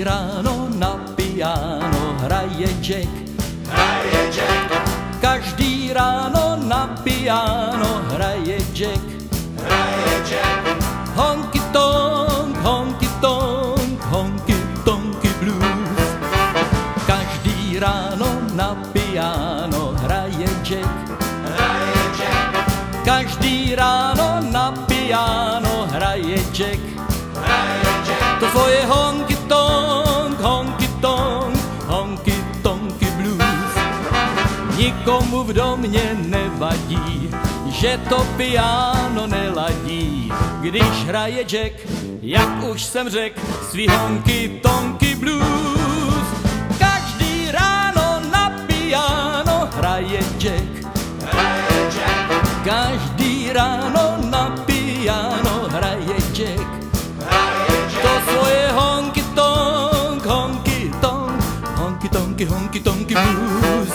ráno na piano hraje Jack. Každý ráno na piano hraje Jack. Honky tonk, honky tonk, honky tonky blues. Každý ráno na piano hraje Jack. Každý ráno na piano hraje Jack. To svoje honky tonk, honky tonk, honky tonky blues. Nikomu v domě nevadí, že to piano neladí, když hraje Jack, jak už jsem řekl, svý honky tonky blues. Každý ráno na piano hraje Jack. Každý ráno na piano hraje Jack. To svoje honky tonk, honky tonk, honky tonky, honky tonky blues.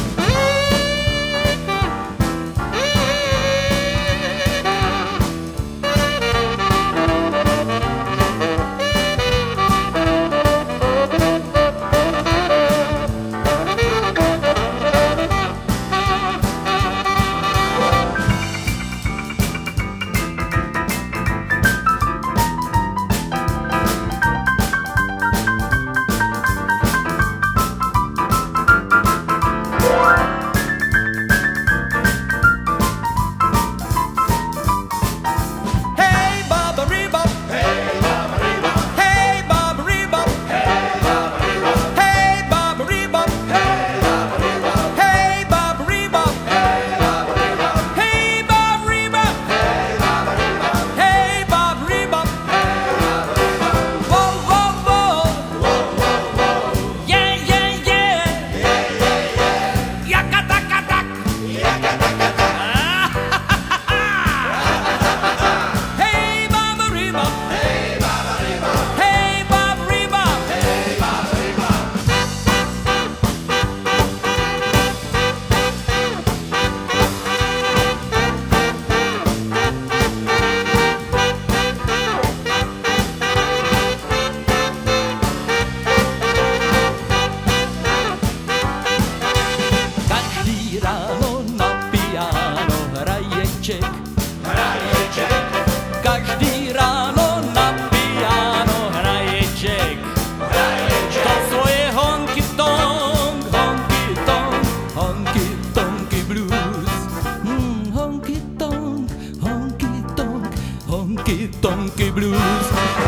Každý ráno na piano hraje Jack. To svoje honky tonk, honky tonk, honky tonky blues. Honky tonk, honky tonk, honky tonky blues.